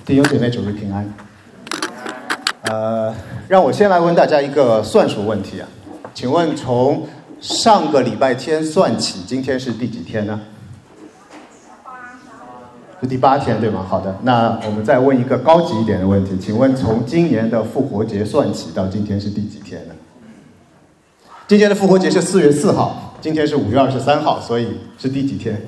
弟兄姐妹，主日平安。让我先来问大家一个算术问题啊，请问从上个礼拜天算起，今天是第几天呢？是第8天，对吗？好的，那我们再问一个高级一点的问题，请问从今年的复活节算起到今天是第几天呢？今年的复活节是4月4号，今天是5月23号，所以是第几天？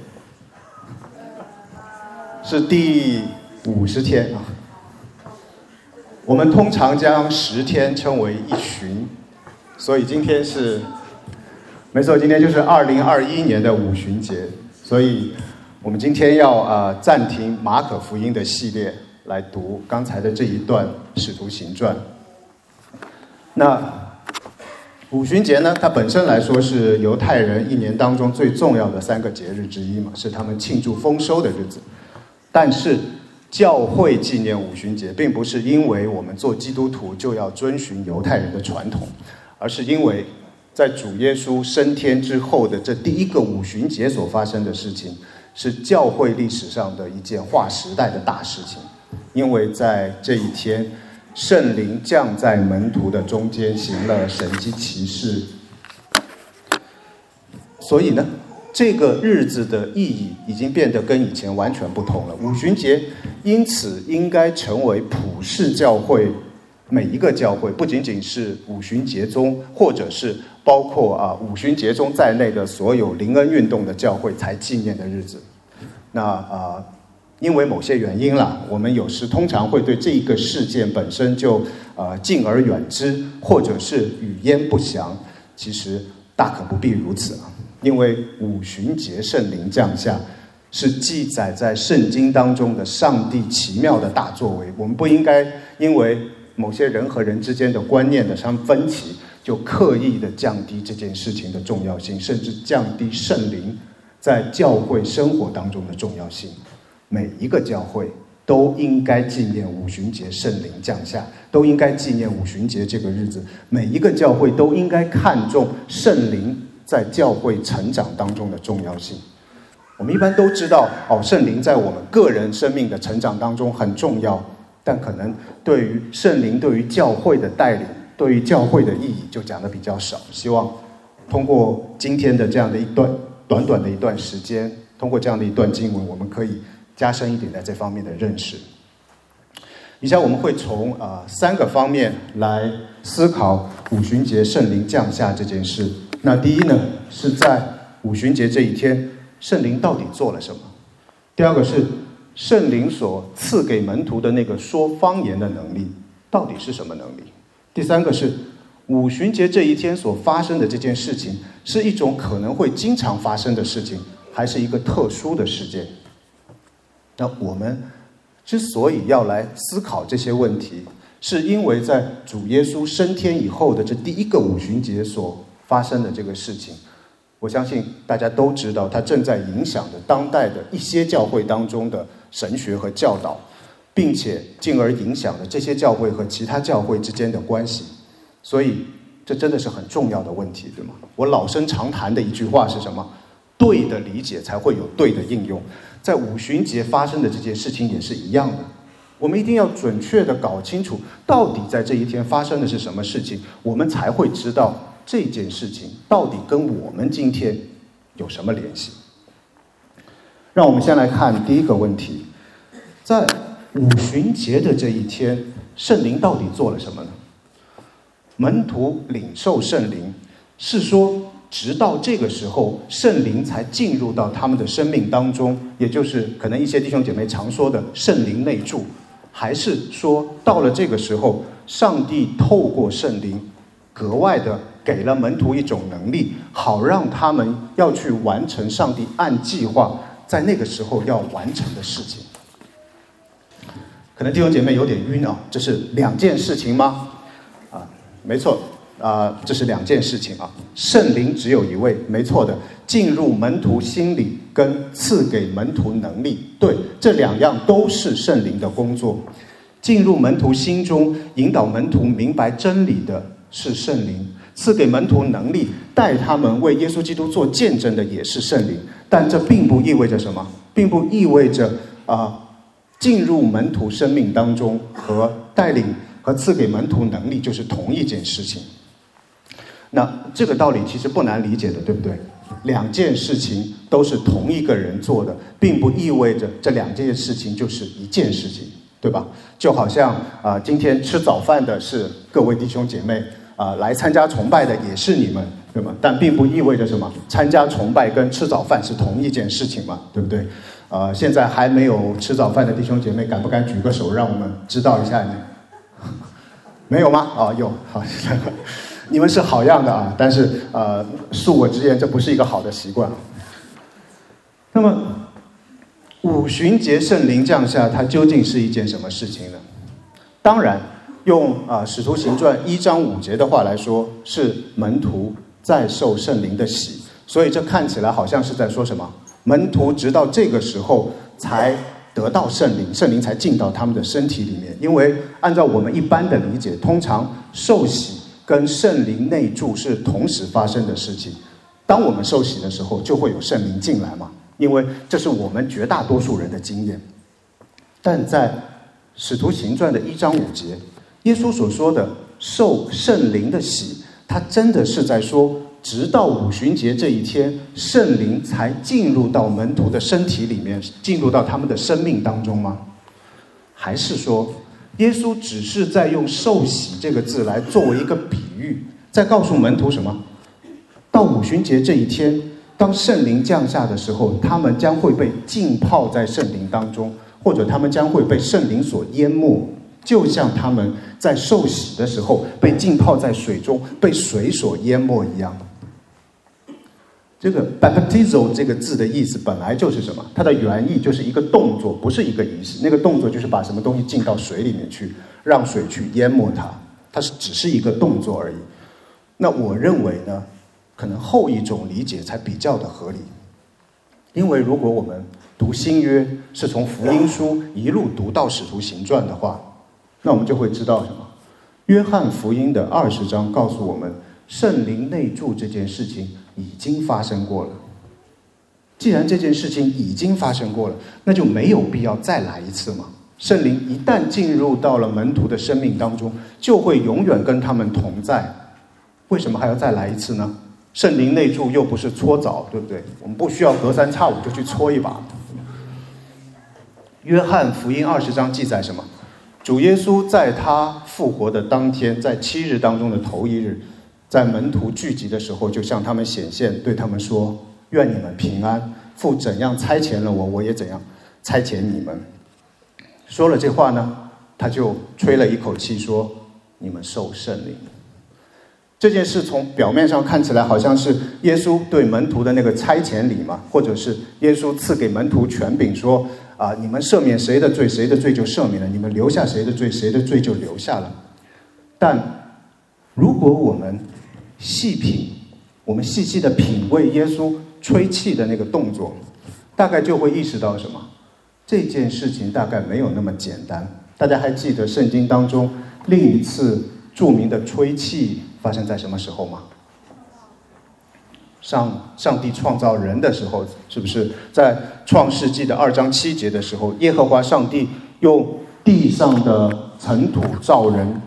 是第50天啊。我们通常将10天称为一旬，所以今天是，没错，今天就是2021年的五旬节，所以我们今天要暂停马可福音的系列，来读刚才的这一段使徒行传。那五旬节呢，它本身来说是犹太人一年当中最重要的3个节日之一嘛，是他们庆祝丰收的日子。但是教会纪念五旬节，并不是因为我们做基督徒就要遵循犹太人的传统，而是因为在主耶稣升天之后的这第一个五旬节所发生的事情，是教会历史上的一件划时代的大事情。因为在这一天，圣灵降在门徒的中间，行了神迹奇事。所以呢，这个日子的意义已经变得跟以前完全不同了。五旬节因此应该成为普世教会每一个教会，不仅仅是五旬节中，或者是包括五旬节中在内的所有灵恩运动的教会才纪念的日子。那因为某些原因啦，我们有时通常会对这一个事件本身就敬而远之，或者是语焉不详。其实大可不必如此啊，因为五旬节圣灵降下是记载在圣经当中的上帝奇妙的大作为。我们不应该因为某些人和人之间的观念的分歧，就刻意的降低这件事情的重要性，甚至降低圣灵在教会生活当中的重要性。每一个教会都应该纪念五旬节圣灵降下，都应该纪念五旬节这个日子。每一个教会都应该看重圣灵在教会成长当中的重要性。我们一般都知道圣灵在我们个人生命的成长当中很重要，但可能对于圣灵对于教会的带领，对于教会的意义就讲得比较少。希望通过今天的这样的短短的一段时间，通过这样的一段经文，我们可以加深一点在这方面的认识。以下我们会从3个方面来思考五旬节圣灵降下这件事。那第一呢，是在五旬节这一天，圣灵到底做了什么？第二个是圣灵所赐给门徒的那个说方言的能力，到底是什么能力？第三个是五旬节这一天所发生的这件事情，是一种可能会经常发生的事情，还是一个特殊的事件？那我们之所以要来思考这些问题，是因为在主耶稣升天以后的这第一个五旬节所发生的这个事情，我相信大家都知道，它正在影响着当代的一些教会当中的神学和教导，并且进而影响了这些教会和其他教会之间的关系。所以这真的是很重要的问题，对吗？我老生常谈的一句话是什么？对的理解才会有对的应用。在五旬节发生的这件事情也是一样的，我们一定要准确地搞清楚到底在这一天发生的是什么事情，我们才会知道这件事情到底跟我们今天有什么联系。让我们先来看第一个问题，在五旬节的这一天，圣灵到底做了什么呢？门徒领受圣灵，是说直到这个时候圣灵才进入到他们的生命当中，也就是可能一些弟兄姐妹常说的圣灵内住，还是说到了这个时候，上帝透过圣灵格外的给了门徒一种能力，好让他们要去完成上帝按计划在那个时候要完成的事情？可能弟兄姐妹有点晕啊，这是2件事情吗？没错，这是2件事情啊。圣灵只有一位，没错的，进入门徒心里跟赐给门徒能力，对，这2样都是圣灵的工作。进入门徒心中，引导门徒明白真理的是圣灵，赐给门徒能力，带他们为耶稣基督做见证的也是圣灵。但这并不意味着什么，并不意味着进入门徒生命当中和带领和赐给门徒能力就是同一件事情。那这个道理其实不难理解的，对不对？两件事情都是同一个人做的，并不意味着这两件事情就是一件事情，对吧？就好像今天吃早饭的是各位弟兄姐妹，来参加崇拜的也是你们，对吗？但并不意味着什么参加崇拜跟吃早饭是同一件事情嘛，对不对？现在还没有吃早饭的弟兄姐妹，敢不敢举个手，让我们知道一下你？没有吗？有，好，你们是好样的啊！但是恕我直言，这不是一个好的习惯。那么五旬节圣灵降下，它究竟是一件什么事情呢？当然，用使徒行传1章5节的话来说，是门徒再受圣灵的洗。所以这看起来好像是在说什么？门徒直到这个时候才得到圣灵，圣灵才进到他们的身体里面。因为按照我们一般的理解，通常受洗跟圣灵内住是同时发生的事情。当我们受洗的时候，就会有圣灵进来嘛，因为这是我们绝大多数人的经验。但在使徒行传的1章5节，耶稣所说的受圣灵的洗，他真的是在说直到五旬节这一天，圣灵才进入到门徒的身体里面，进入到他们的生命当中吗？还是说耶稣只是在用受洗这个字来作为一个比喻，在告诉门徒什么？到五旬节这一天，当圣灵降下的时候，他们将会被浸泡在圣灵当中，或者他们将会被圣灵所淹没，就像他们在受洗的时候被浸泡在水中，被水所淹没一样。这个 baptizo 这个字的意思本来就是什么？它的原意就是一个动作，不是一个仪式。那个动作就是把什么东西浸到水里面去，让水去淹没它，它只是一个动作而已。那我认为呢，可能后一种理解才比较的合理。因为如果我们读新约是从福音书一路读到使徒行传的话，那我们就会知道什么？约翰福音的20章告诉我们，圣灵内住这件事情已经发生过了。既然这件事情已经发生过了，那就没有必要再来一次嘛。圣灵一旦进入到了门徒的生命当中，就会永远跟他们同在。为什么还要再来一次呢？圣灵内住又不是搓澡，对不对？我们不需要隔三差五就去搓一把。约翰福音20章记载什么？主耶稣在他复活的当天，在7日当中的头一日，在门徒聚集的时候，就向他们显现，对他们说：愿你们平安，父怎样差遣了我，我也怎样差遣你们。说了这话呢，他就吹了一口气说：你们受圣灵。这件事从表面上看起来好像是耶稣对门徒的那个差遣礼嘛，或者是耶稣赐给门徒权柄说你们赦免谁的罪，谁的罪就赦免了；你们留下谁的罪，谁的罪就留下了。但如果我们细品，我们细细的品味耶稣吹气的那个动作，大概就会意识到什么？这件事情大概没有那么简单。大家还记得圣经当中另一次著名的吹气发生在什么时候吗？上帝创造人的时候，是不是在创世纪的2章7节的时候，耶和华上帝用地上的尘土造人，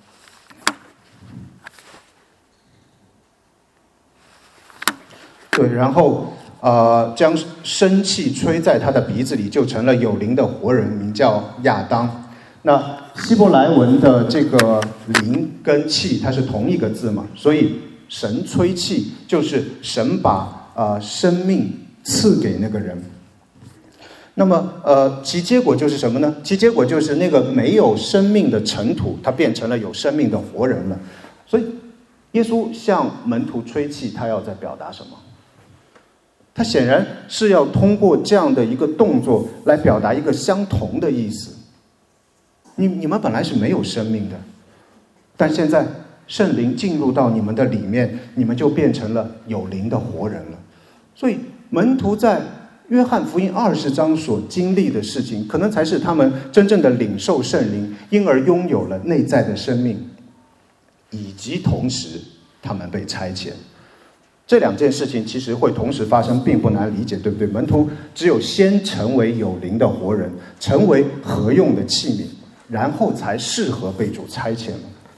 对，然后将生气吹在他的鼻子里，就成了有灵的活人，名叫亚当。那希伯来文的这个灵跟气它是同一个字嘛，所以神吹气就是神把生命赐给那个人。那么其结果就是什么呢？其结果就是那个没有生命的尘土，它变成了有生命的活人了。所以耶稣向门徒吹气，他要在表达什么？他显然是要通过这样的一个动作来表达一个相同的意思。你们本来是没有生命的，但现在圣灵进入到你们的里面，你们就变成了有灵的活人了。所以门徒在约翰福音20章所经历的事情，可能才是他们真正的领受圣灵，因而拥有了内在的生命，以及同时他们被差遣。 这两件事情其实会同时发生，并不难理解，对不对？门徒只有先成为有灵的活人，成为合用的器皿，然后才适合被主差遣了。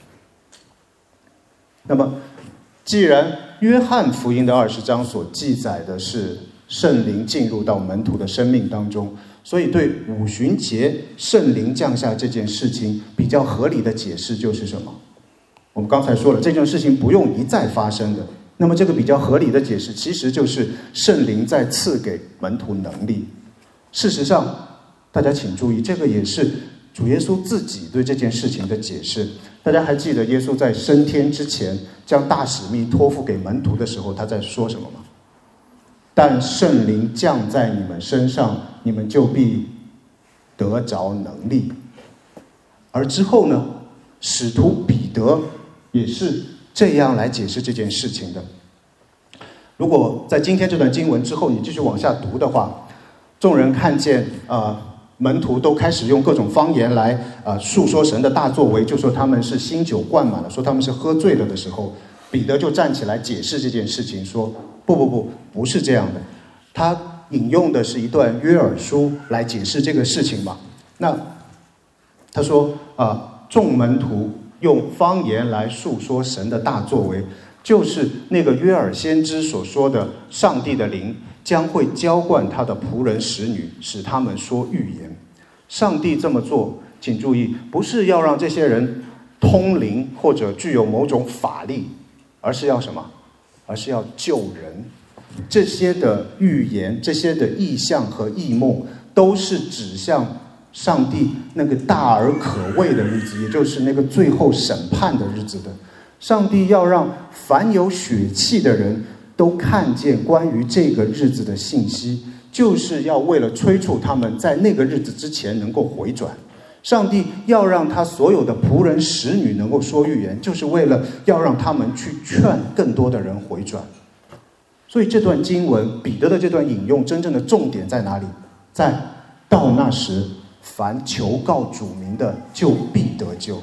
那么既然约翰福音的20章所记载的是圣灵进入到门徒的生命当中，所以对五旬节圣灵降下这件事情比较合理的解释就是什么？我们刚才说了，这件事情不用一再发生的，那么这个比较合理的解释其实就是圣灵在赐给门徒能力。事实上大家请注意，这个也是主耶稣自己对这件事情的解释。大家还记得耶稣在升天之前将大使命托付给门徒的时候，他在说什么吗？但圣灵降在你们身上，你们就必得着能力。而之后呢，使徒彼得也是这样来解释这件事情的。如果在今天这段经文之后你继续往下读的话，众人看见门徒都开始用各种方言来述说神的大作为，就说他们是新酒灌满了，说他们是喝醉了的时候，彼得就站起来解释这件事情，说不是这样的。他引用的是一段约珥书来解释这个事情嘛。那他说众门徒用方言来述说神的大作为，就是那个约珥先知所说的上帝的灵将会浇灌他的仆人使女，使他们说预言。上帝这么做，请注意，不是要让这些人通灵或者具有某种法力，而是要什么？而是要救人。这些的预言，这些的异象和异梦，都是指向上帝那个大而可畏的日子，也就是那个最后审判的日子的。上帝要让凡有血气的人都看见关于这个日子的信息，就是要为了催促他们在那个日子之前能够回转。上帝要让他所有的仆人使女能够说预言，就是为了要让他们去劝更多的人回转。所以这段经文，彼得的这段引用，真正的重点在哪里？在到那时，凡求告主名的，就必得救。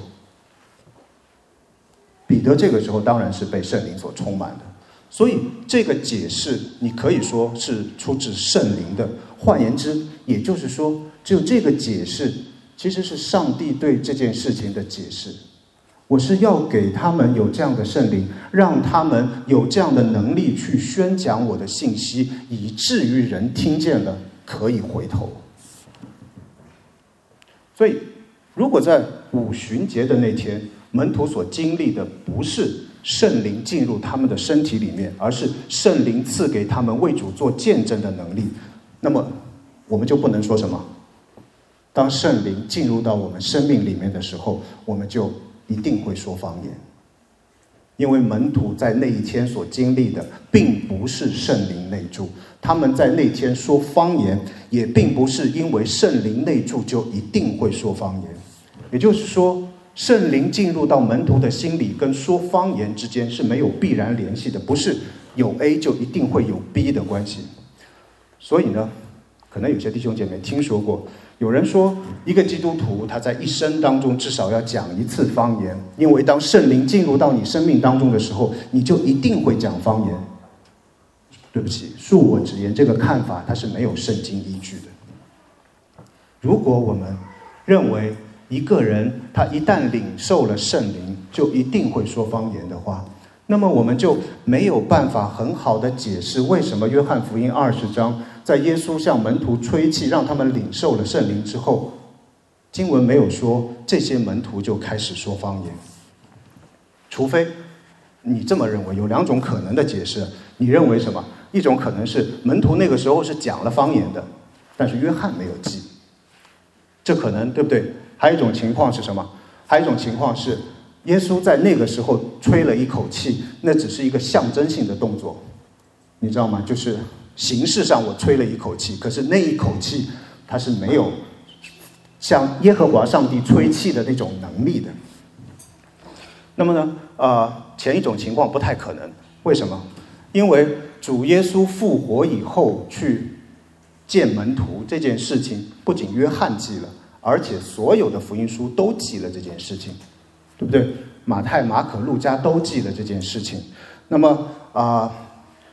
彼得这个时候当然是被圣灵所充满的，所以这个解释你可以说是出自圣灵的。换言之，也就是说，只有这个解释其实是上帝对这件事情的解释。我是要给他们有这样的圣灵，让他们有这样的能力去宣讲我的信息，以至于人听见了可以回头。所以如果在五旬节的那天，门徒所经历的不是圣灵进入他们的身体里面，而是圣灵赐给他们为主做见证的能力，那么我们就不能说什么，当圣灵进入到我们生命里面的时候，我们就一定会说方言。因为门徒在那一天所经历的并不是圣灵内住，他们在那天说方言也并不是因为圣灵内住就一定会说方言。也就是说，圣灵进入到门徒的心里跟说方言之间是没有必然联系的，不是有 A 就一定会有 B 的关系。所以呢，可能有些弟兄姐妹听说过，有人说一个基督徒他在一生当中至少要讲一次方言，因为当圣灵进入到你生命当中的时候，你就一定会讲方言。对不起，恕我直言，这个看法它是没有圣经依据的。如果我们认为一个人他一旦领受了圣灵就一定会说方言的话，那么我们就没有办法很好的解释为什么约翰福音20章在耶稣向门徒吹气让他们领受了圣灵之后，经文没有说这些门徒就开始说方言。除非你这么认为，有两种可能的解释。你认为什么？一种可能是门徒那个时候是讲了方言的，但是约翰没有记，这可能，对不对？还有一种情况是什么？还有一种情况是耶稣在那个时候吹了一口气，那只是一个象征性的动作，你知道吗？就是形式上我吹了一口气，可是那一口气它是没有像耶和华上帝吹气的那种能力的。那么呢，前一种情况不太可能。为什么？因为主耶稣复活以后去见门徒这件事情，不仅约翰记了，而且所有的福音书都记了这件事情，对不对？马太、马可、路加都记了这件事情。那么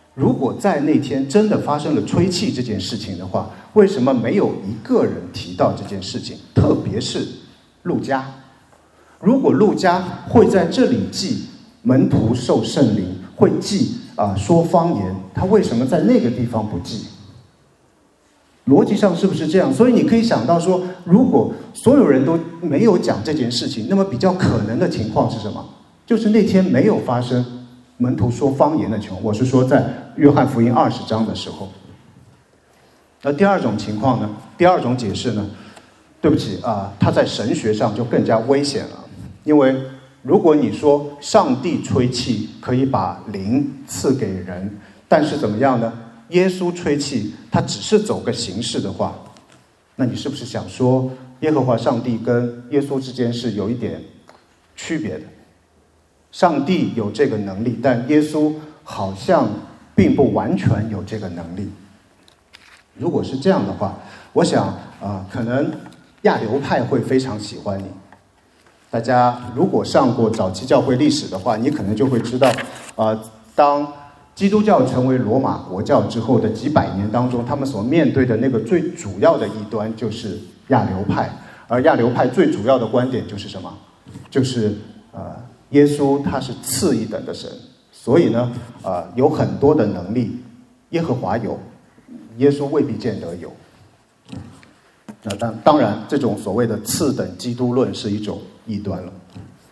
如果在那天真的发生了吹气这件事情的话，为什么没有一个人提到这件事情？特别是路加。如果路加会在这里记门徒受圣灵，会记说方言，他为什么在那个地方不记？逻辑上是不是这样？所以你可以想到说，如果所有人都没有讲这件事情，那么比较可能的情况是什么？就是那天没有发生门徒说方言的情况。我是说在约翰福音20章的时候。那第二种情况呢？第二种解释呢？对不起它在神学上就更加危险了。因为如果你说上帝吹气可以把灵赐给人，但是怎么样呢？耶稣吹气他只是走个形式的话，那你是不是想说耶和华上帝跟耶稣之间是有一点区别的？上帝有这个能力，但耶稣好像并不完全有这个能力。如果是这样的话，我想可能亚流派会非常喜欢你。大家如果上过早期教会历史的话，你可能就会知道当基督教成为罗马国教之后的几百年当中，他们所面对的那个最主要的异端就是亚流派。而亚流派最主要的观点就是什么？就是耶稣他是次一等的神，所以呢有很多的能力耶和华有，耶稣未必见得有。那当然这种所谓的次等基督论是一种异端了。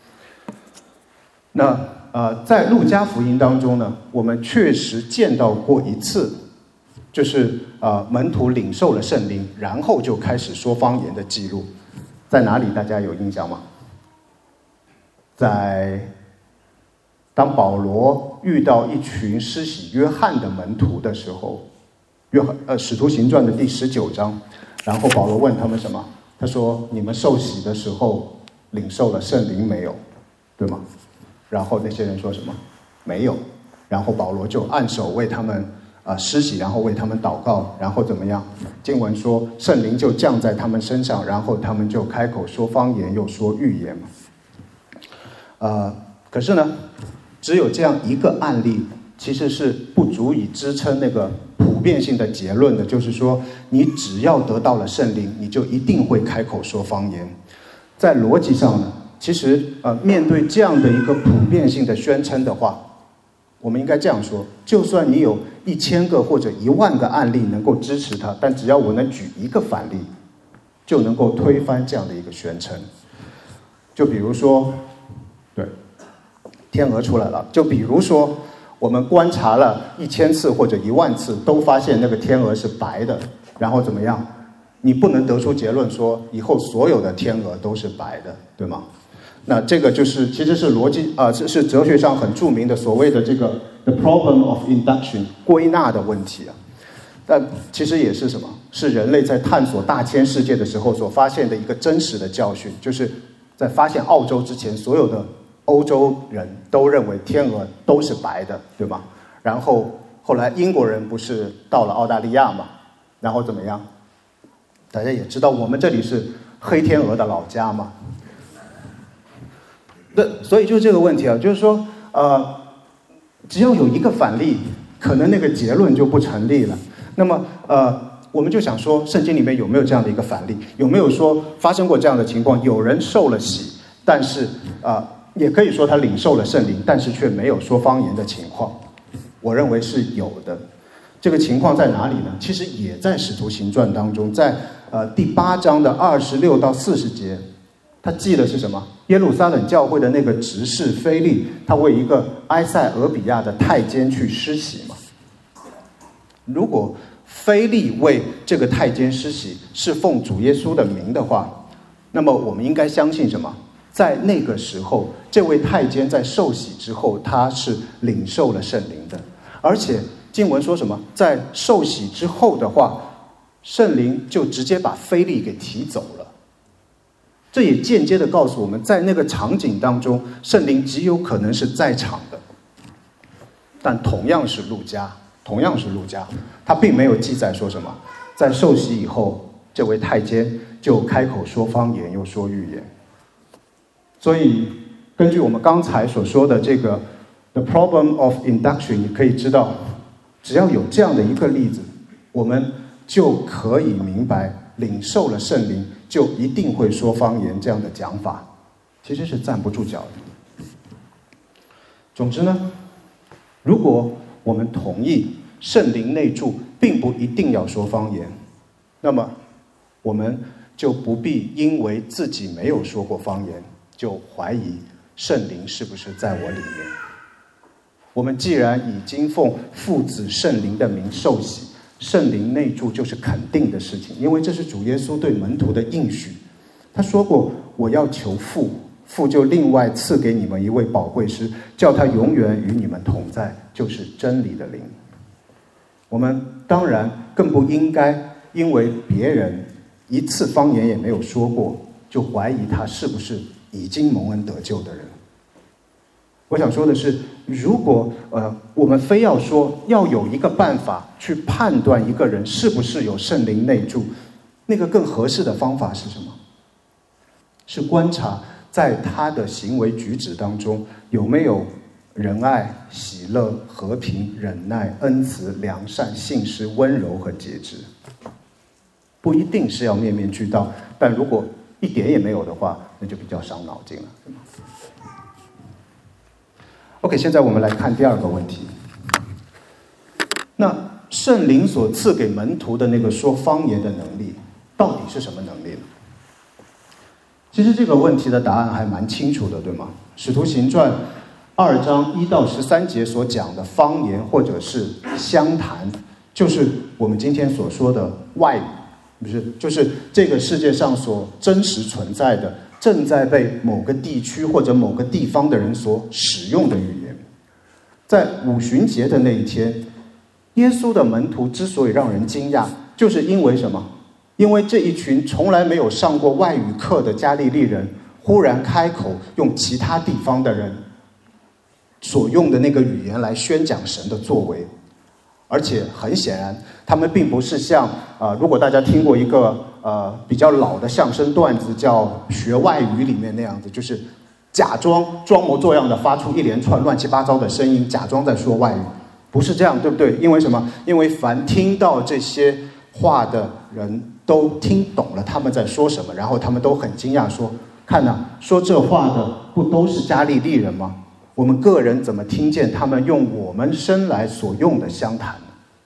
那在路加福音当中呢，我们确实见到过一次，就是门徒领受了圣灵，然后就开始说方言的记录。在哪里？大家有印象吗？在当保罗遇到一群施洗约翰的门徒的时候，使徒行传的第19章，然后保罗问他们什么？他说：“你们受洗的时候领受了圣灵没有？对吗？”然后那些人说什么？没有。然后保罗就按手为他们施洗，然后为他们祷告，然后怎么样？经文说圣灵就降在他们身上，然后他们就开口说方言，又说预言嘛。可是呢，只有这样一个案例，其实是不足以支撑那个普遍性的结论的，就是说你只要得到了圣灵，你就一定会开口说方言。在逻辑上呢，其实面对这样的一个普遍性的宣称的话，我们应该这样说：就算你有1000个或者10000个案例能够支持它，但只要我能举一个反例，就能够推翻这样的一个宣称。就比如说，对，天鹅出来了。就比如说，我们观察了1000次或者10000次，都发现那个天鹅是白的，然后怎么样？你不能得出结论说以后所有的天鹅都是白的，对吗？那这个就是其实是逻辑是哲学上很著名的所谓的这个 the problem of induction 归纳的问题啊。但其实也是什么？是人类在探索大千世界的时候所发现的一个真实的教训，就是在发现澳洲之前，所有的欧洲人都认为天鹅都是白的，对吗？然后后来英国人不是到了澳大利亚嘛，然后怎么样？大家也知道我们这里是黑天鹅的老家嘛。所以就是这个问题啊，就是说只要有一个反例，可能那个结论就不成立了。那么我们就想说，圣经里面有没有这样的一个反例？有没有说发生过这样的情况？有人受了洗，但是也可以说他领受了圣灵，但是却没有说方言的情况。我认为是有的。这个情况在哪里呢？其实也在使徒行传当中，在第8章的26到40节，他记的是什么？耶路撒冷教会的那个执事腓力，他为一个埃塞俄比亚的太监去施洗嘛。如果腓力为这个太监施洗是奉主耶稣的名的话，那么我们应该相信什么？在那个时候，这位太监在受洗之后，他是领受了圣灵的。而且经文说什么？在受洗之后的话，圣灵就直接把腓力给提走了。这也间接的告诉我们，在那个场景当中，圣灵极有可能是在场的。但同样是路加，他并没有记载说什么，在受洗以后，这位太监就开口说方言，又说预言。所以根据我们刚才所说的这个 the problem of induction， 你可以知道只要有这样的一个例子，我们就可以明白，领受了圣灵就一定会说方言这样的讲法，其实是站不住脚的。总之呢，如果我们同意圣灵内住并不一定要说方言，那么我们就不必因为自己没有说过方言就怀疑圣灵是不是在我里面。我们既然已经奉父子圣灵的名受洗，圣灵内住就是肯定的事情，因为这是主耶稣对门徒的应许。他说过，我要求父，父就另外赐给你们一位宝贵师，叫他永远与你们同在，就是真理的灵。我们当然更不应该因为别人一次方言也没有说过，就怀疑他是不是已经蒙恩得救的人。我想说的是，如果我们非要说要有一个办法去判断一个人是不是有圣灵内住，那个更合适的方法是什么？是观察在他的行为举止当中有没有仁爱、喜乐、和平、忍耐、恩慈、良善、信实、温柔和节制。不一定是要面面俱到，但如果一点也没有的话，那就比较伤脑筋了，对吗？ OK， 现在我们来看第二个问题。那圣灵所赐给门徒的那个说方言的能力，到底是什么能力呢？其实这个问题的答案还蛮清楚的，对吗？使徒行传2章1到13节所讲的方言或者是相谈，就是我们今天所说的外语，不是，就是这个世界上所真实存在的，正在被某个地区或者某个地方的人所使用的语言。在五旬节的那一天，耶稣的门徒之所以让人惊讶，就是因为什么？因为这一群从来没有上过外语课的加利利人，忽然开口用其他地方的人所用的那个语言来宣讲神的作为。而且很显然，他们并不是像如果大家听过一个比较老的相声段子叫学外语里面那样子，就是假装装模作样的发出一连串乱七八糟的声音，假装在说外语。不是这样，对不对？因为什么？因为凡听到这些话的人都听懂了他们在说什么，然后他们都很惊讶说，看哪，说这话的不都是加利利人吗？我们个人怎么听见他们用我们生来所用的相谈呢？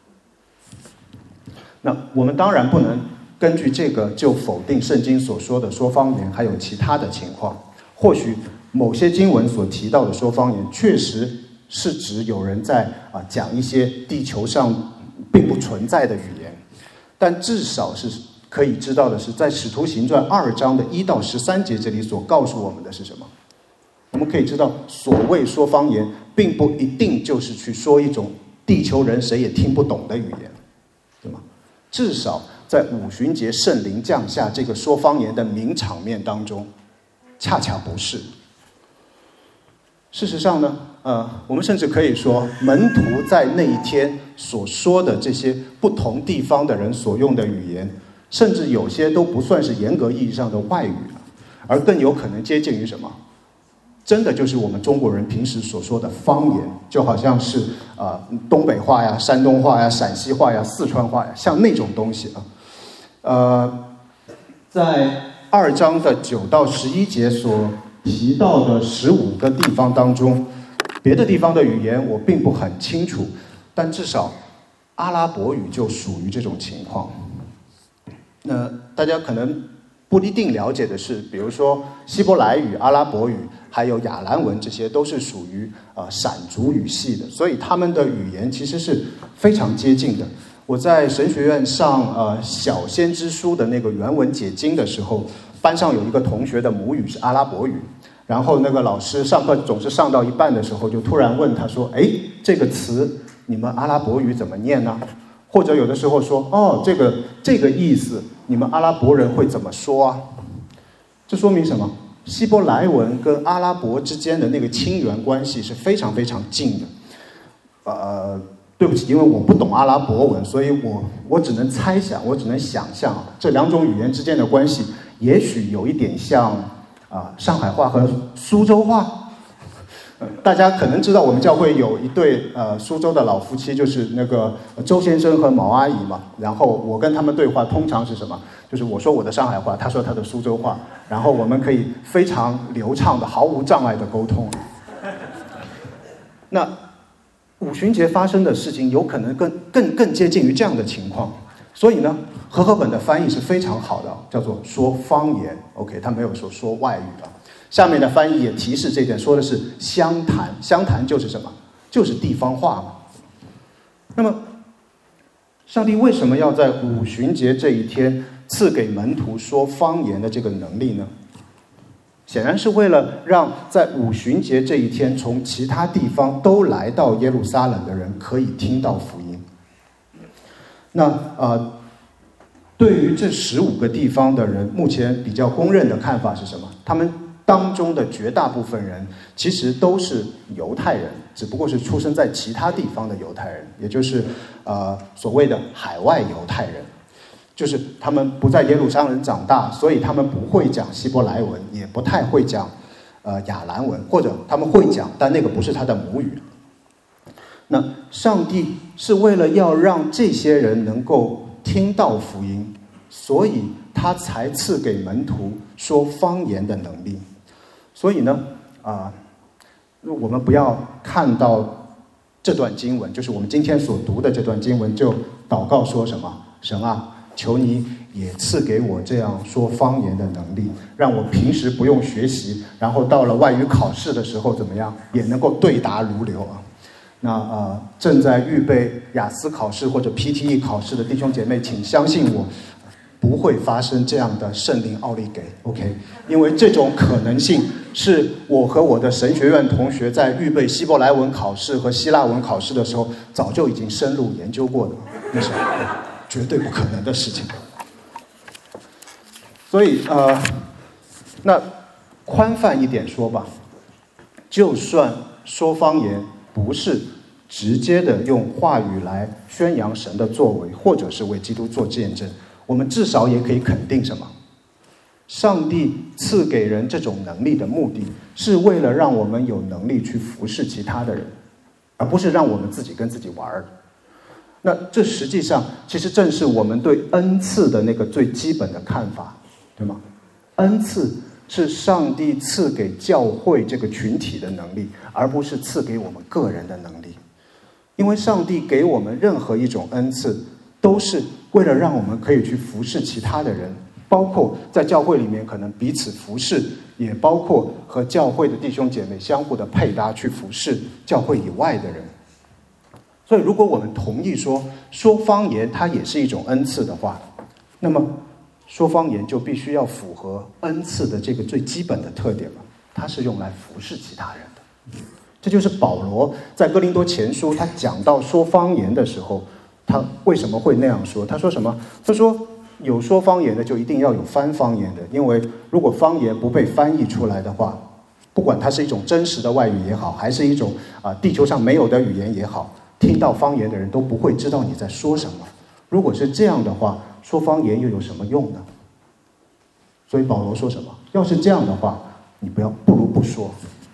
那我们当然不能根据这个就否定圣经所说的说方言还有其他的情况。或许某些经文所提到的说方言确实是指有人在讲一些地球上并不存在的语言，但至少是可以知道的是，在使徒行传2章的1到13节这里所告诉我们的是什么？我们可以知道，所谓说方言并不一定就是去说一种地球人谁也听不懂的语言，对吗？至少在五旬节圣灵降下这个说方言的名场面当中，恰恰不是。事实上呢，我们甚至可以说，门徒在那一天所说的这些不同地方的人所用的语言，甚至有些都不算是严格意义上的外语了，而更有可能接近于什么？真的就是我们中国人平时所说的方言，就好像是东北话呀、山东话呀、陕西话呀、四川话呀，像那种东西在2章的9到11节所提到的15个地方当中，别的地方的语言我并不很清楚，但至少阿拉伯语就属于这种情况。大家可能不一定了解的是，比如说希伯来语、阿拉伯语还有亚兰文，这些都是属于闪族语系的，所以他们的语言其实是非常接近的。我在神学院上小先知书的那个原文解经的时候，班上有一个同学的母语是阿拉伯语，然后那个老师上课总是上到一半的时候，就突然问他说：“哎，这个词你们阿拉伯语怎么念呢？”或者有的时候说：“哦，这个意思，你们阿拉伯人会怎么说啊？”这说明什么？希伯来文跟阿拉伯之间的那个亲缘关系是非常非常近的。对不起，因为我不懂阿拉伯文，所以我只能猜想，我只能想象这两种语言之间的关系，也许有一点像上海话和苏州话。 大家可能知道我们教会有一对苏州的老夫妻，就是那个周先生和毛阿姨嘛。然后我跟他们对话通常是什么？就是我说我的上海话，他说他的苏州话，然后我们可以非常流畅的、毫无障碍的沟通。那五旬节发生的事情有可能更接近于这样的情况，所以呢，和合本的翻译是非常好的，叫做说方言。OK， 他没有说外语了。下面的翻译也提示这点，说的是乡谈，乡谈就是什么？就是地方话嘛。那么，上帝为什么要在五旬节这一天赐给门徒说方言的这个能力呢？显然是为了让在五旬节这一天从其他地方都来到耶路撒冷的人可以听到福音。那对于这15个地方的人，目前比较公认的看法是什么？他们当中的绝大部分人其实都是犹太人，只不过是出生在其他地方的犹太人，也就是所谓的海外犹太人，就是他们不在耶路撒冷长大，所以他们不会讲希伯来文，也不太会讲亚兰文，或者他们会讲，但那个不是他的母语。那上帝是为了要让这些人能够听到福音，所以他才赐给门徒说方言的能力。所以呢，我们不要看到这段经文，就是我们今天所读的这段经文，就祷告说什么？神啊，求你也赐给我这样说方言的能力，让我平时不用学习，然后到了外语考试的时候怎么样，也能够对答如流啊。那正在预备雅思考试或者 PTE 考试的弟兄姐妹，请相信我，不会发生这样的圣灵奥利给 OK， 因为这种可能性是我和我的神学院同学在预备希伯来文考试和希腊文考试的时候早就已经深入研究过的，那是绝对不可能的事情。所以那宽泛一点说吧，就算说方言不是直接的用话语来宣扬神的作为，或者是为基督做见证，我们至少也可以肯定什么？上帝赐给人这种能力的目的，是为了让我们有能力去服侍其他的人，而不是让我们自己跟自己玩儿。那这实际上其实正是我们对恩赐的那个最基本的看法，对吗？恩赐是上帝赐给教会这个群体的能力，而不是赐给我们个人的能力。因为上帝给我们任何一种恩赐，都是为了让我们可以去服侍其他的人，包括在教会里面可能彼此服侍，也包括和教会的弟兄姐妹相互的配搭去服侍教会以外的人。所以如果我们同意说方言它也是一种恩赐的话，那么说方言就必须要符合恩赐的这个最基本的特点了，它是用来服侍其他人的。这就是保罗在哥林多前书他讲到说方言的时候，他为什么会那样说？他说什么？他说有说方言的就一定要有翻方言的，因为如果方言不被翻译出来的话，不管它是一种真实的外语也好，还是一种地球上没有的语言也好，听到方言的人都不会知道你在说什么。如果是这样的话，说方言又有什么用呢？所以保罗说什么？要是这样的话，你不如不说。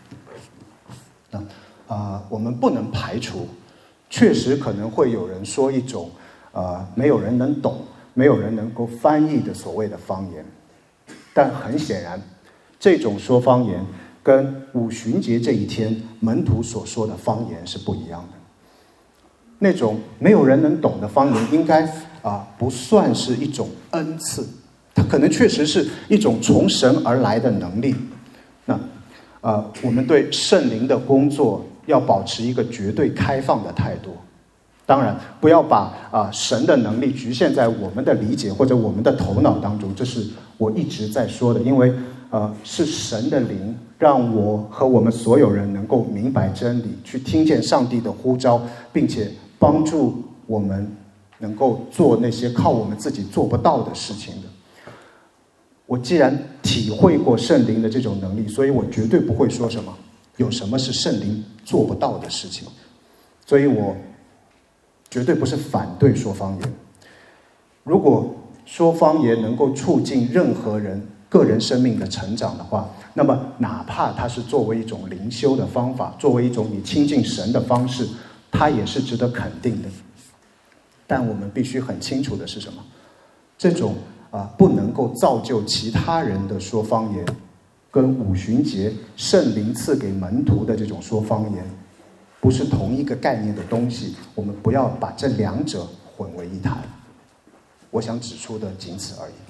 我们不能排除，确实可能会有人说一种没有人能懂、没有人能够翻译的所谓的方言，但很显然，这种说方言跟五旬节这一天门徒所说的方言是不一样的。那种没有人能懂的方言，应该不算是一种恩赐，它可能确实是一种从神而来的能力。那我们对圣灵的工作要保持一个绝对开放的态度，当然不要把神的能力局限在我们的理解或者我们的头脑当中，这是我一直在说的。因为是神的灵让我和我们所有人能够明白真理，去听见上帝的呼召，并且帮助我们能够做那些靠我们自己做不到的事情的。我既然体会过圣灵的这种能力，所以我绝对不会说什么有什么是圣灵做不到的事情。所以我绝对不是反对说方言。如果说方言能够促进任何人个人生命的成长的话，那么哪怕它是作为一种灵修的方法，作为一种你亲近神的方式，它也是值得肯定的。但我们必须很清楚的是什么？这种不能够造就其他人的说方言，跟五旬节圣灵赐给门徒的这种说方言，不是同一个概念的东西。我们不要把这两者混为一谈。我想指出的仅此而已。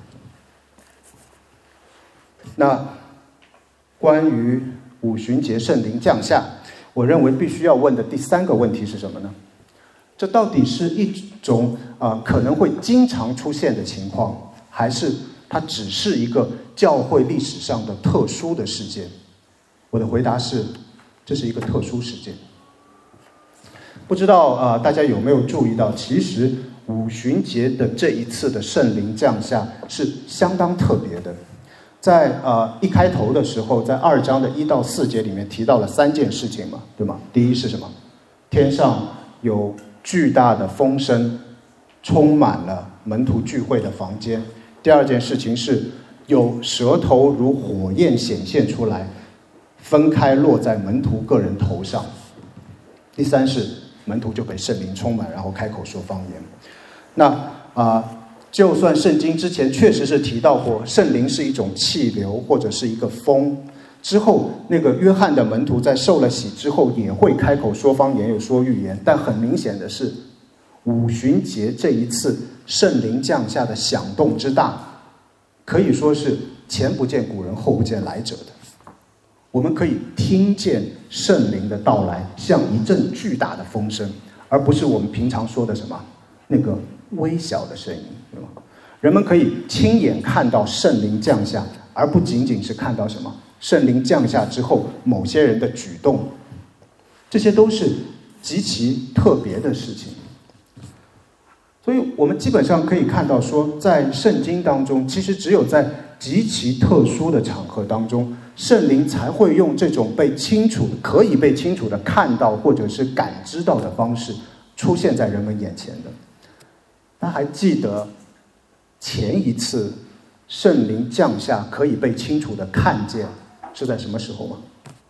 那关于五旬节圣灵降下，我认为必须要问的第三个问题是什么呢？这到底是一种可能会经常出现的情况，还是它只是一个教会历史上的特殊的事件？我的回答是，这是一个特殊事件。不知道大家有没有注意到，其实五旬节的这一次的圣灵降下是相当特别的。在一开头的时候，在2章的1到4节里面提到了3件事情嘛，对吗？第一是什么？天上有巨大的风声充满了门徒聚会的房间。第二件事情是有舌头如火焰显现出来，分开落在门徒个人头上。第三是门徒就被圣灵充满，然后开口说方言。那就算圣经之前确实是提到过圣灵是一种气流或者是一个风，之后那个约翰的门徒在受了洗之后也会开口说方言，有说预言。但很明显的是，五旬节这一次圣灵降下的响动之大，可以说是前不见古人后不见来者的。我们可以听见圣灵的到来像一阵巨大的风声，而不是我们平常说的什么那个微小的声音，对吗？人们可以亲眼看到圣灵降下，而不仅仅是看到什么圣灵降下之后某些人的举动，这些都是极其特别的事情。所以我们基本上可以看到说，在圣经当中，其实只有在极其特殊的场合当中，圣灵才会用这种可以被清楚的看到或者是感知到的方式出现在人们眼前的。大家还记得前一次圣灵降下可以被清楚的看见是在什么时候吗？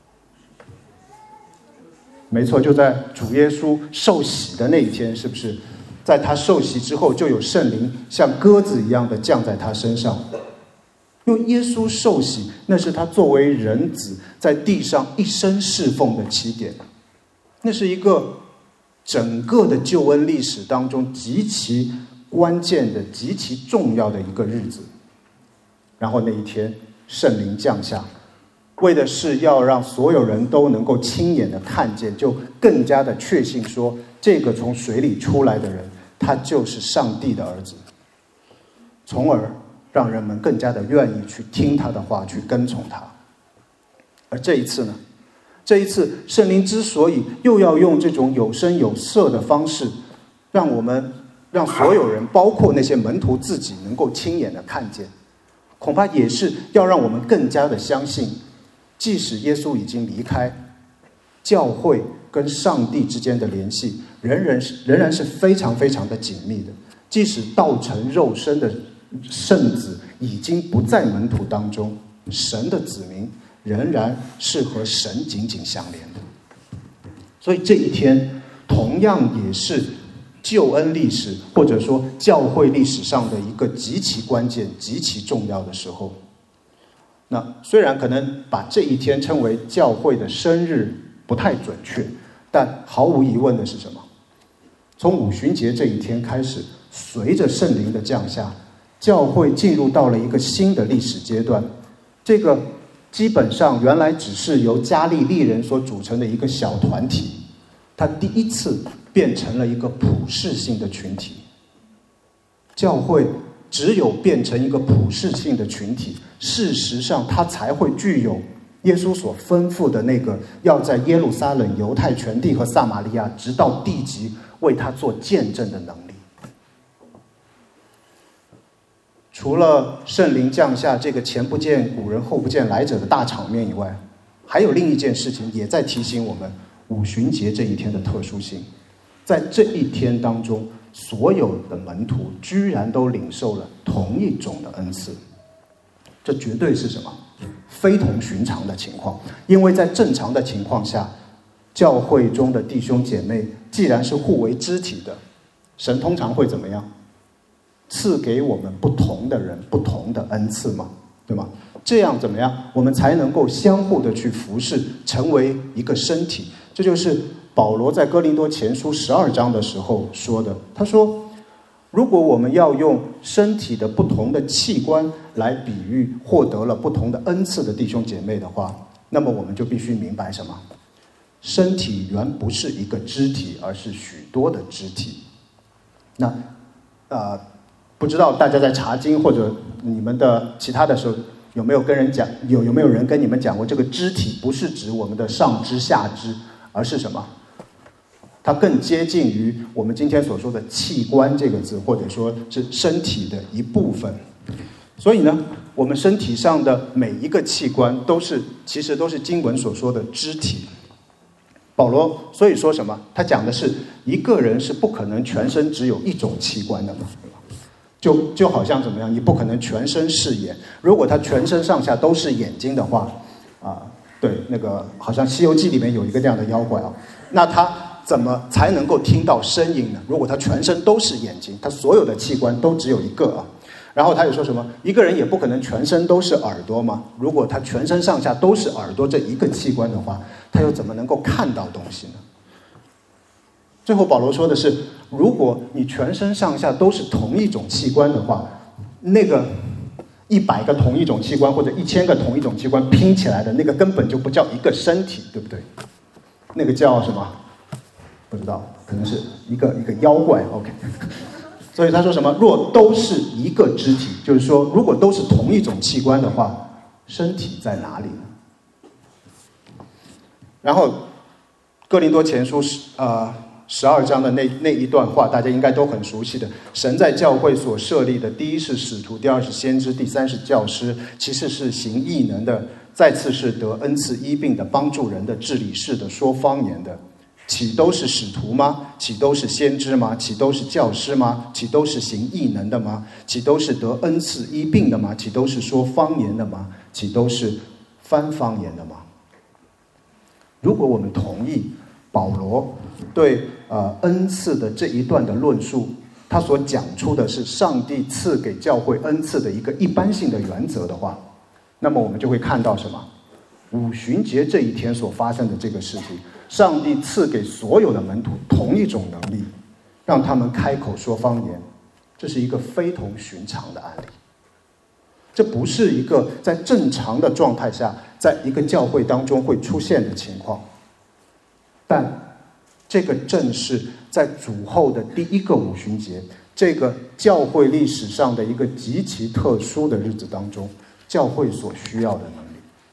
没错，就在主耶稣受洗的那一天，是不是？在他受洗之后，就有圣灵像鸽子一样的降在他身上。因为耶稣受洗，那是他作为人子在地上一生侍奉的起点，那是一个整个的救恩历史当中极其关键的、极其重要的一个日子。然后那一天圣灵降下，为的是要让所有人都能够亲眼的看见，就更加的确信说，这个从水里出来的人，他就是上帝的儿子，从而让人们更加的愿意去听他的话，去跟从他。而这一次呢，这一次圣灵之所以又要用这种有声有色的方式，让所有人，包括那些门徒自己，能够亲眼的看见，恐怕也是要让我们更加的相信，即使耶稣已经离开，教会跟上帝之间的联系仍然是非常非常的紧密的。即使道成肉身的圣子已经不在门徒当中，神的子民仍然是和神紧紧相连的。所以这一天同样也是救恩历史或者说教会历史上的一个极其关键、极其重要的时候。那虽然可能把这一天称为教会的生日不太准确，但毫无疑问的是什么？从五旬节这一天开始，随着圣灵的降下，教会进入到了一个新的历史阶段。这个基本上原来只是由加利利人所组成的一个小团体，它第一次变成了一个普世性的群体。教会只有变成一个普世性的群体，事实上它才会具有耶稣所吩咐的那个要在耶路撒冷、犹太全地和撒玛利亚直到地极为他做见证的能力。除了圣灵降下这个前不见古人后不见来者的大场面以外，还有另一件事情也在提醒我们五旬节这一天的特殊性。在这一天当中，所有的门徒居然都领受了同一种的恩赐。 这绝对是什么？非同寻常的情况。因为在正常的情况下，教会中的弟兄姐妹既然是互为肢体的，神通常会怎么样？赐给我们不同的人不同的恩赐嘛，对吗？这样怎么样？我们才能够相互的去服侍，成为一个身体。这就是保罗在哥林多前书12章的时候说的。他说，如果我们要用身体的不同的器官来比喻获得了不同的恩赐的弟兄姐妹的话，那么我们就必须明白什么？身体原不是一个肢体，而是许多的肢体。那不知道大家在查经或者你们的其他的时候有没有跟人讲，有没有人跟你们讲过，这个肢体不是指我们的上肢下肢，而是什么？它更接近于我们今天所说的器官这个字，或者说是身体的一部分。所以呢，我们身体上的每一个器官其实都是经文所说的肢体。保罗所以说什么？他讲的是一个人是不可能全身只有一种器官的嘛，对吧？就好像怎么样，你不可能全身是眼。如果他全身上下都是眼睛的话，对，那个好像《西游记》里面有一个这样的妖怪啊，那他怎么才能够听到声音呢？如果他全身都是眼睛，他所有的器官都只有一个啊。然后他又说什么？一个人也不可能全身都是耳朵嘛。如果他全身上下都是耳朵这一个器官的话，他又怎么能够看到东西呢？最后保罗说的是，如果你全身上下都是同一种器官的话，那个100个同一种器官或者1000个同一种器官拼起来的那个根本就不叫一个身体，对不对？那个叫什么？不知道，可能是一个妖怪。 OK， 所以他说什么？若都是一个肢体，就是说如果都是同一种器官的话，身体在哪里呢？然后哥林多前书12章的那一段话，大家应该都很熟悉的。神在教会所设立的，第一是使徒，第二是先知，第三是教师，其次是行异能的，再次是得恩赐医病的、帮助人的、治理事的、说方言的。岂都是使徒吗？岂都是先知吗？岂都是教师吗？岂都是行异能的吗？岂都是得恩赐医病的吗？岂都是说方言的吗？岂都是翻方言的吗？如果我们同意保罗对恩赐的这一段的论述，他所讲出的是上帝赐给教会恩赐的一个一般性的原则的话，那么我们就会看到什么？五旬节这一天所发生的这个事情，上帝赐给所有的门徒同一种能力，让他们开口说方言，这是一个非同寻常的案例。这不是一个在正常的状态下在一个教会当中会出现的情况，但这个正是在主后的第一个五旬节，这个教会历史上的一个极其特殊的日子当中，教会所需要的能力。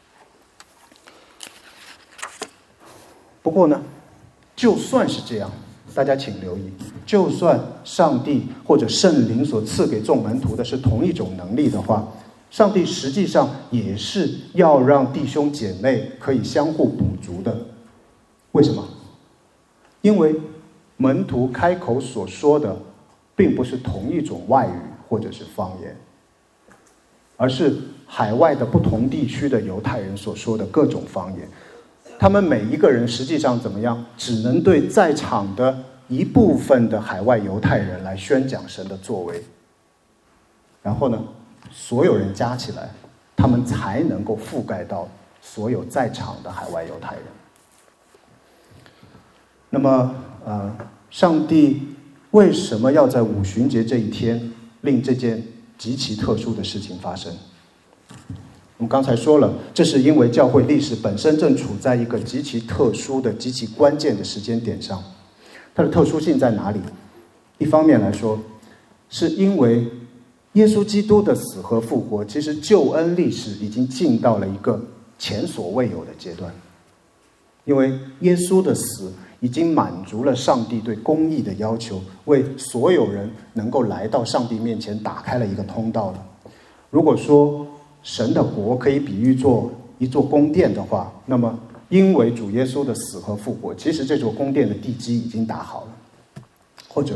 不过呢，就算是这样，大家请留意，就算上帝或者圣灵所赐给众门徒的是同一种能力的话，上帝实际上也是要让弟兄姐妹可以相互补足的。为什么？因为门徒开口所说的并不是同一种外语或者是方言，而是海外的不同地区的犹太人所说的各种方言。他们每一个人实际上怎么样？只能对在场的一部分的海外犹太人来宣讲神的作为，然后呢，所有人加起来，他们才能够覆盖到所有在场的海外犹太人。那么上帝为什么要在五旬节这一天令这件极其特殊的事情发生？我们刚才说了，这是因为教会历史本身正处在一个极其特殊的、极其关键的时间点上。它的特殊性在哪里？一方面来说，是因为耶稣基督的死和复活，其实救恩历史已经进到了一个前所未有的阶段。因为耶稣的死已经满足了上帝对公义的要求，为所有人能够来到上帝面前打开了一个通道了。如果说神的国可以比喻作一座宫殿的话，那么因为主耶稣的死和复活，其实这座宫殿的地基已经打好了。或者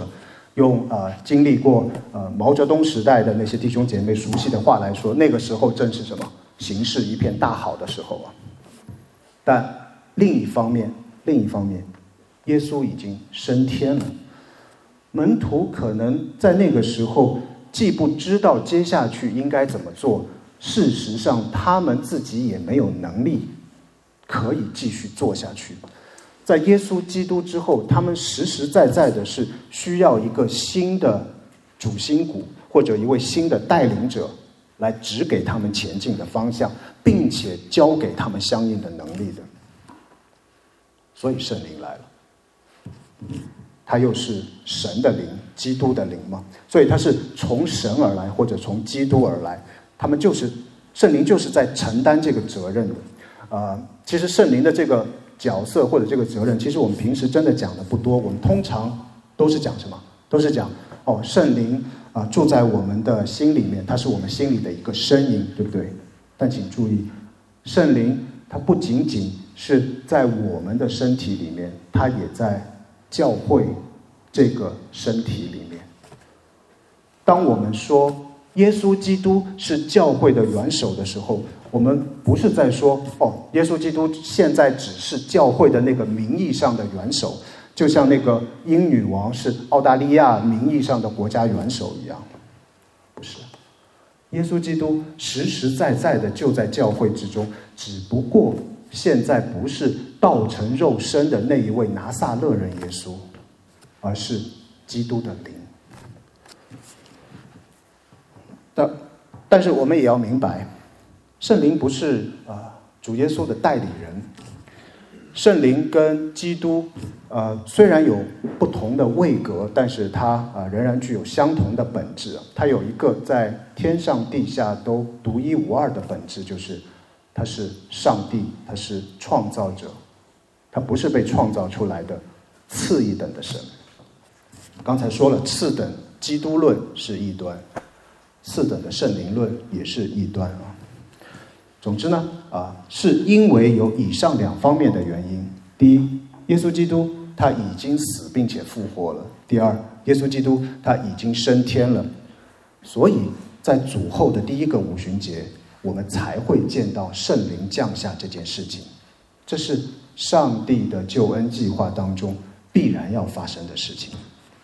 用经历过毛泽东时代的那些弟兄姐妹熟悉的话来说，那个时候正是什么形势一片大好的时候啊。但另一方面，耶稣已经升天了，门徒可能在那个时候既不知道接下去应该怎么做，事实上他们自己也没有能力可以继续做下去。在耶稣基督之后，他们实实在在的是需要一个新的主心骨，或者一位新的带领者来指给他们前进的方向，并且教给他们相应的能力的。所以圣灵来了，他又是神的灵，基督的灵嘛，所以他是从神而来，或者从基督而来，他们就是圣灵，就是在承担这个责任的。其实圣灵的这个角色或者这个责任，其实我们平时真的讲的不多，我们通常都是讲什么？都是讲圣灵住在我们的心里面，它是我们心里的一个声音，对不对？但请注意，圣灵它不仅仅是在我们的身体里面，它也在教会这个身体里面。当我们说耶稣基督是教会的元首的时候，我们不是在说耶稣基督现在只是教会的那个名义上的元首，就像那个英女王是澳大利亚名义上的国家元首一样。不是，耶稣基督实实在在的就在教会之中，只不过现在不是道成肉身的那一位拿撒勒人耶稣，而是基督的灵。但是我们也要明白，圣灵不是主耶稣的代理人。圣灵跟基督虽然有不同的位格，但是它仍然具有相同的本质。它有一个在天上地下都独一无二的本质，就是它是上帝，它是创造者，它不是被创造出来的次一等的神。刚才说了，次等基督论是异端，次等的圣灵论也是异端啊。总之呢，是因为有以上两方面的原因。第一，耶稣基督他已经死并且复活了；第二，耶稣基督他已经升天了。所以在主后的第一个五旬节，我们才会见到圣灵降下这件事情。这是上帝的救恩计划当中必然要发生的事情。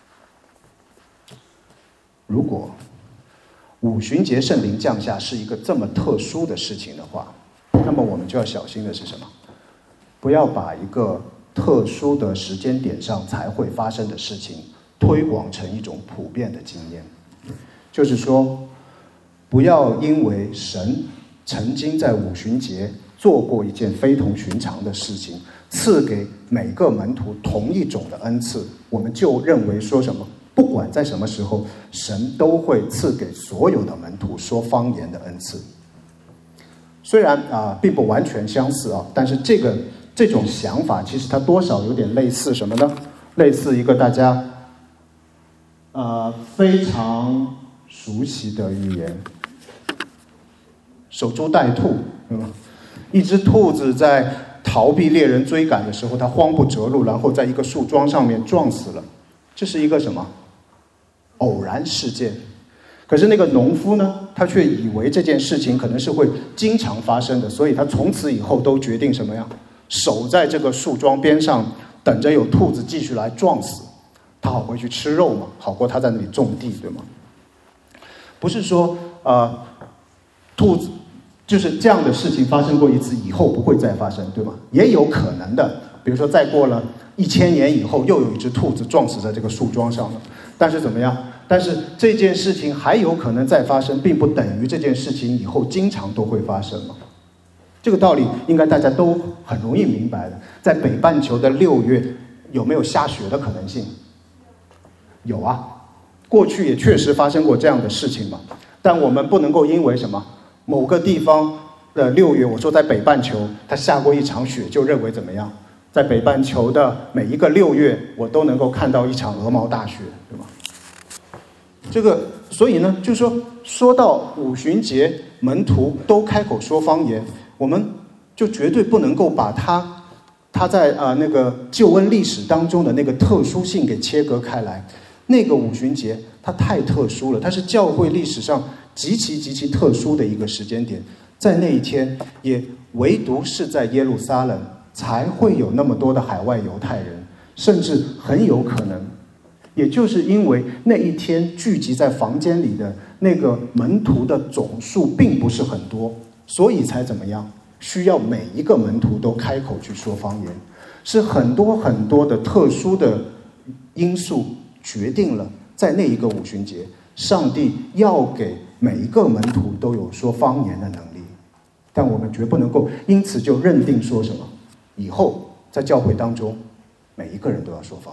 如果五旬节圣灵降下是一个这么特殊的事情的话，那么我们就要小心的是什么？不要把一个特殊的时间点上才会发生的事情推广成一种普遍的经验。就是说，不要因为神曾经在五旬节做过一件非同寻常的事情，赐给每个门徒同一种的恩赐，我们就认为说什么，不管在什么时候，神都会赐给所有的门徒说方言的恩赐。虽然并不完全相似但是这种想法其实它多少有点类似什么呢？类似一个大家非常熟悉的语言，守株待兔，对吗？一只兔子在逃避猎人追赶的时候，它慌不择路，然后在一个树桩上面撞死了。这是一个什么偶然事件？可是那个农夫呢，他却以为这件事情可能是会经常发生的，所以他从此以后都决定什么呀？守在这个树桩边上，等着有兔子继续来撞死，他好回去吃肉嘛，好过他在那里种地，对吗？不是说兔子就是这样的事情发生过一次以后不会再发生，对吗？也有可能的，比如说再过了1000年以后，又有一只兔子撞死在这个树桩上了。但是怎么样？但是这件事情还有可能再发生，并不等于这件事情以后经常都会发生嘛。这个道理应该大家都很容易明白的。在北半球的6月，有没有下雪的可能性？有啊，过去也确实发生过这样的事情嘛。但我们不能够因为什么某个地方的6月，我说在北半球它下过一场雪，就认为怎么样？在北半球的每一个6月，我都能够看到一场鹅毛大雪，对吗？所以呢，就是说到五旬节，门徒都开口说方言，我们就绝对不能够把它在那个救恩历史当中的那个特殊性给切割开来。 那个五旬节它太特殊了，它是教会历史上极其特殊的一个时间点。在那一天，也唯独是在耶路撒冷才会有那么多的海外犹太人，甚至很有可能，也就是因为那一天聚集在房间里的那个门徒的总数并不是很多，所以才怎么样？需要每一个门徒都开口去说方言，是很多的特殊的因素决定了，在那一个五旬节，上帝要给每一个门徒都有说方言的能力。但我们绝不能够因此就认定说什么以后在教会当中每一个人都要说方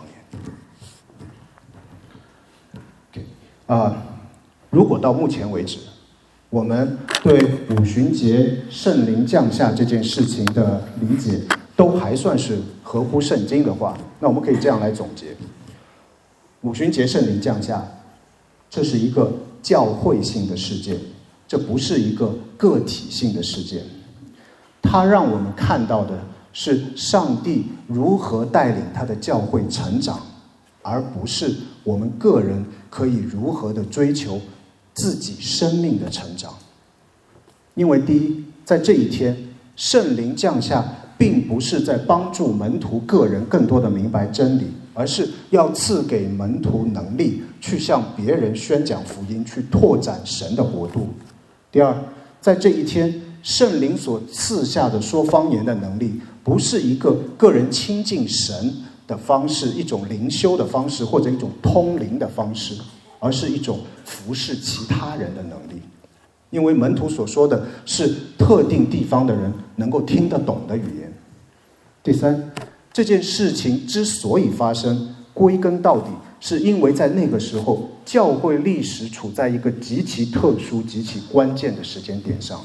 言。如果到目前为止，我们对五旬节圣灵降下这件事情的理解都还算是合乎圣经的话，那我们可以这样来总结：五旬节圣灵降下，这是一个教会性的事件，这不是一个个体性的事件。它让我们看到的是上帝如何带领他的教会成长，而不是我们个人可以如何的追求自己生命的成长。因为第一，在这一天，圣灵降下并不是在帮助门徒个人更多的明白真理，而是要赐给门徒能力去向别人宣讲福音，去拓展神的国度。第二，在这一天，圣灵所赐下的说方言的能力，不是一个个人亲近神的方式，一种灵修的方式，或者一种通灵的方式，而是一种服侍其他人的能力。因为门徒所说的是特定地方的人能够听得懂的语言。第三，这件事情之所以发生，归根到底是因为在那个时候，教会历史处在一个极其特殊、极其关键的时间点上。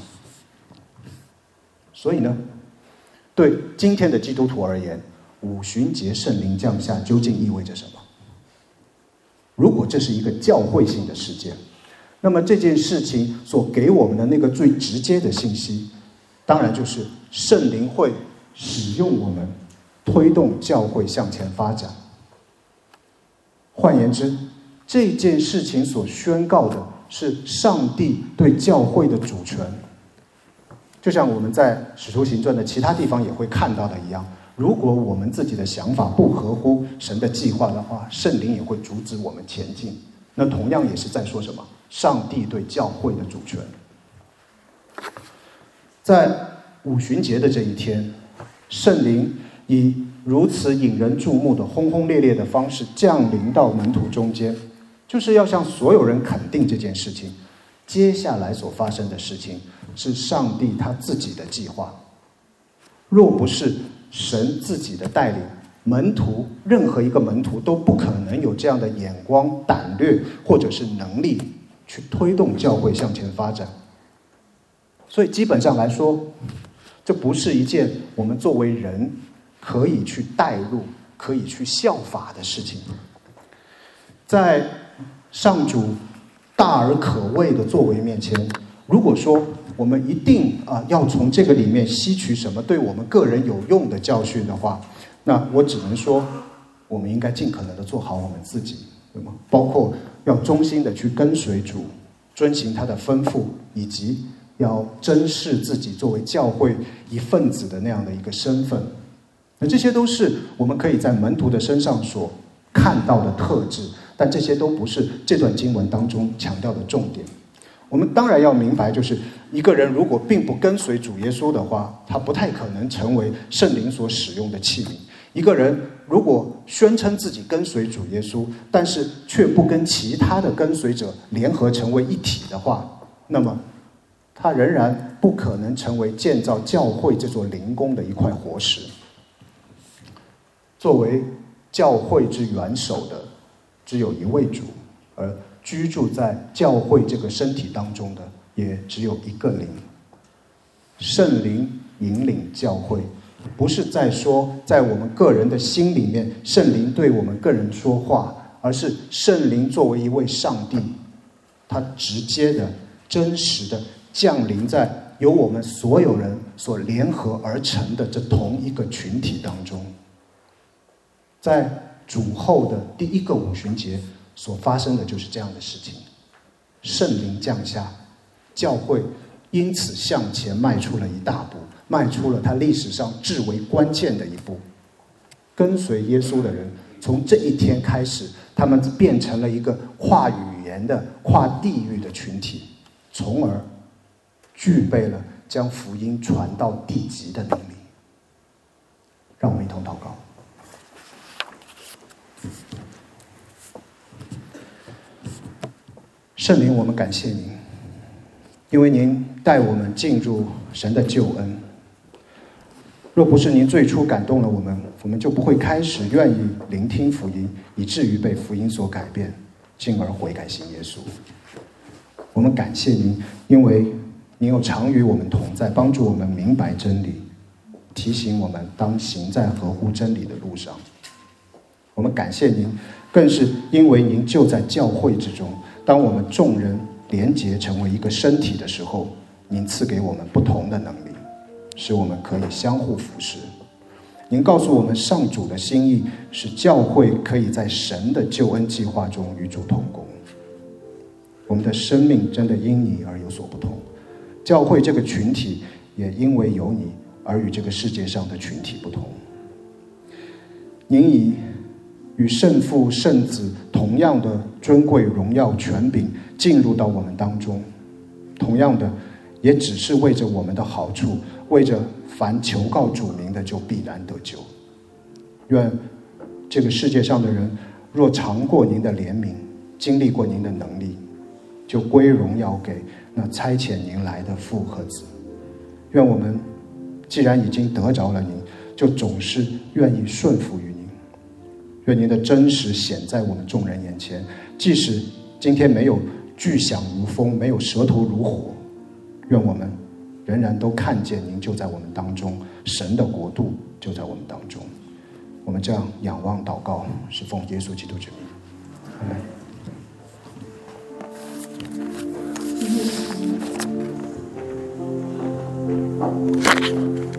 所以呢，对今天的基督徒而言，五旬节圣灵降下究竟意味着什么？如果这是一个教会性的事件，那么这件事情所给我们的那个最直接的信息，当然就是圣灵会使用我们，推动教会向前发展。换言之，这件事情所宣告的是上帝对教会的主权。就像我们在使徒行传的其他地方也会看到的一样，如果我们自己的想法不合乎神的计划的话，圣灵也会阻止我们前进。那同样也是在说什么？上帝对教会的主权。在五旬节的这一天，圣灵以如此引人注目的轰轰烈烈的方式降临到门徒中间，就是要向所有人肯定这件事情，接下来所发生的事情是上帝他自己的计划。若不是神自己的带领，任何一个门徒都不可能有这样的眼光、胆略或者是能力去推动教会向前发展。所以基本上来说，这不是一件我们作为人可以去带入、可以去效法的事情。在上主大而可畏的作为面前，如果说我们一定要从这个里面吸取什么对我们个人有用的教训的话，那我只能说，我们应该尽可能的做好我们自己，对吗？包括要忠心的去跟随主，遵行他的吩咐，以及要珍视自己作为教会一份子的那样的一个身份。那这些都是我们可以在门徒的身上所看到的特质，但这些都不是这段经文当中强调的重点。我们当然要明白，就是一个人如果并不跟随主耶稣的话，他不太可能成为圣灵所使用的器皿。一个人如果宣称自己跟随主耶稣，但是却不跟其他的跟随者联合成为一体的话，那么他仍然不可能成为建造教会这座灵宫的一块活石。作为教会之元首的只有一位主，而居住在教会这个身体当中的也只有一个灵。圣灵引领教会，不是在说在我们个人的心里面圣灵对我们个人说话，而是圣灵作为一位上帝，他直接的真实的降临在由我们所有人所联合而成的这同一个群体当中。在主后的第一个五旬节， 所发生的就是这样的事情。圣灵降下，教会因此向前迈出了一大步，迈出了它历史上至为关键的一步。跟随耶稣的人，从这一天开始，他们变成了一个跨语言的、跨地域的群体，从而具备了将福音传到地极的能力。让我们一同祷告。圣灵，我们感谢您，因为您带我们进入神的救恩。若不是您最初感动了我们，我们就不会开始愿意聆听福音，以至于被福音所改变，进而悔改信耶稣。我们感谢您，因为您又常与我们同在，帮助我们明白真理，提醒我们当行在合乎真理的路上。我们感谢您，更是因为您就在教会之中，当我们众人连结成为一个身体的时候，您赐给我们不同的能力，使我们可以相互服侍。您告诉我们，上主的心意是教会可以在神的救恩计划中与主同工。我们的生命真的因你而有所不同，教会这个群体也因为有你而与这个世界上的群体不同。您以与圣父圣子同样的尊贵荣耀权柄进入到我们当中，同样的也只是为着我们的好处，为着凡求告主名的就必然得救。愿这个世界上的人若尝过您的怜悯，经历过您的能力，就归荣耀给那差遣您来的父和子。愿我们既然已经得着了您，就总是愿意顺服于您。愿您的真实显在我们众人眼前，即使今天没有巨响如风，没有舌头如火，愿我们仍然都看见您就在我们当中，神的国度就在我们当中。我们这样仰望祷告，是奉耶稣基督之名。阿们。